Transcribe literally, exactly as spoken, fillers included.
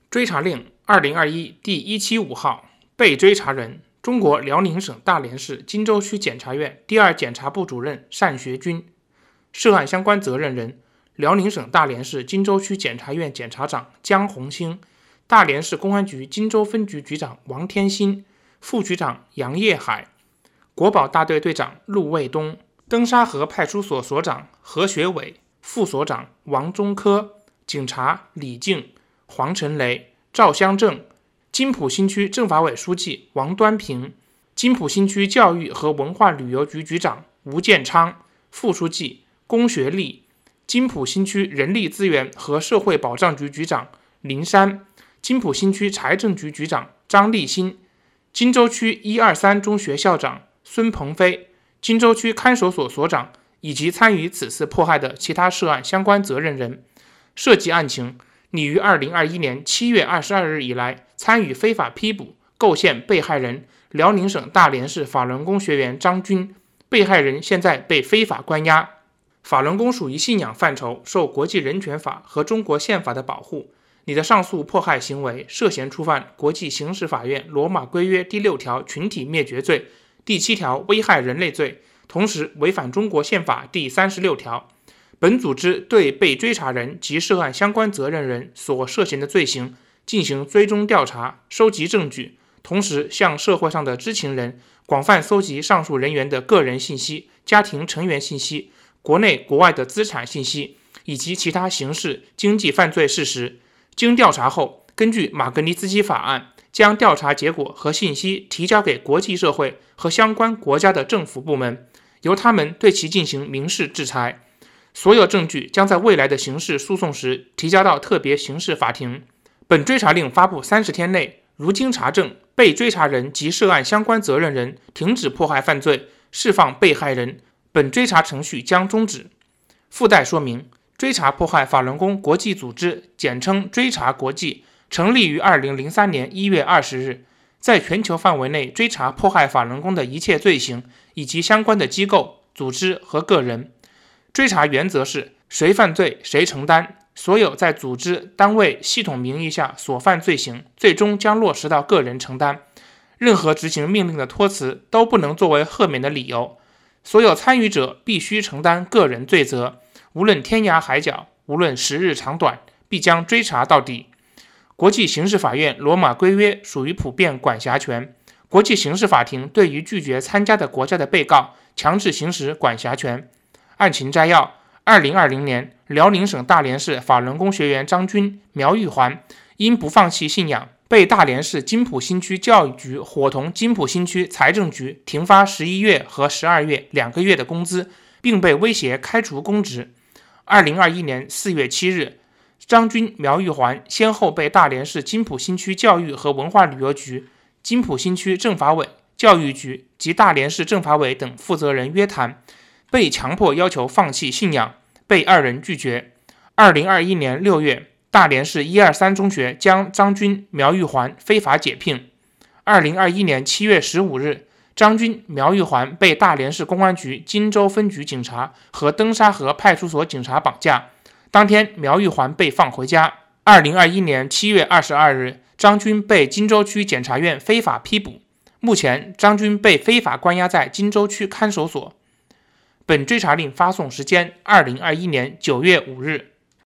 追查令二零二一第一七五号，被追查人：中国辽宁省大连市金州区检察院第二检察部主任单学军。涉案相关责任人：辽宁省大连市金州区检察院检察长江红星，大连市公安局金州分局局长王天新，副局长杨业海，国保大队队长陆卫东，登沙河派出所所长何学伟，副所长王中科，警察李静、黄晨雷、赵香正，金浦新区政法委书记王端平，金浦新区教育和文化旅游局局长吴建昌，副书记龚学立，金浦新区人力资源和社会保障局局长林山，金浦新区财政局局长张立新，金州区一二三中学校长孙鹏飞，金州区看守所所长以及参与此次迫害的其他涉案相关责任人。涉及案情，拟于二零二一年七月二十二日以来参与非法批捕、构陷被害人辽宁省大连市法轮功学员张军，被害人现在被非法关押。法轮功属于信仰范畴，受国际人权法和中国宪法的保护。你的上述迫害行为涉嫌触犯国际刑事法院罗马规约第六条群体灭绝罪、第七条危害人类罪，同时违反中国宪法第三十六条。本组织对被追查人及涉案相关责任人所涉嫌的罪行进行追踪调查，收集证据，同时向社会上的知情人广泛搜集上述人员的个人信息、家庭成员信息、国内国外的资产信息以及其他刑事、经济犯罪事实。经调查后，根据马格尼茨基法案，将调查结果和信息提交给国际社会和相关国家的政府部门，由他们对其进行民事制裁。所有证据将在未来的刑事诉讼时提交到特别刑事法庭。本追查令发布三十天内，如经查证，被追查人及涉案相关责任人停止迫害犯罪，释放被害人，本追查程序将终止。附带说明，追查迫害法轮功国际组织，简称追查国际，成立于二零零三年一月二十日，在全球范围内追查迫害法轮功的一切罪行，以及相关的机构、组织和个人。追查原则是谁犯罪谁承担，所有在组织、单位、系统名义下所犯罪行，最终将落实到个人承担。任何执行命令的托辞都不能作为赦免的理由。所有参与者必须承担个人罪责，无论天涯海角，无论时日长短，必将追查到底。国际刑事法院罗马规约属于普遍管辖权，国际刑事法庭对于拒绝参加的国家的被告强制行使管辖权。案情摘要：二零二零年，辽宁省大连市法轮功学员张军、苗玉环因不放弃信仰，被大连市金浦新区教育局伙同金浦新区财政局停发十一月和十二月两个月的工资，并被威胁开除公职。二零二一年四月七日，张军、苗玉环先后被大连市金浦新区教育和文化旅游局、金浦新区政法委、教育局及大连市政法委等负责人约谈，被强迫要求放弃信仰，被二人拒绝。二零二一年六月，大连市一二三中学将张军、苗玉环非法解聘。二零二一年七月十五日，张军、苗玉环被大连市公安局金州分局警察和登沙河派出所警察绑架。当天，苗玉环被放回家。二零二一年七月二十二日，张军被金州区检察院非法批捕。目前，张军被非法关押在金州区看守所。本追查令发送时间：二零二一年九月五日。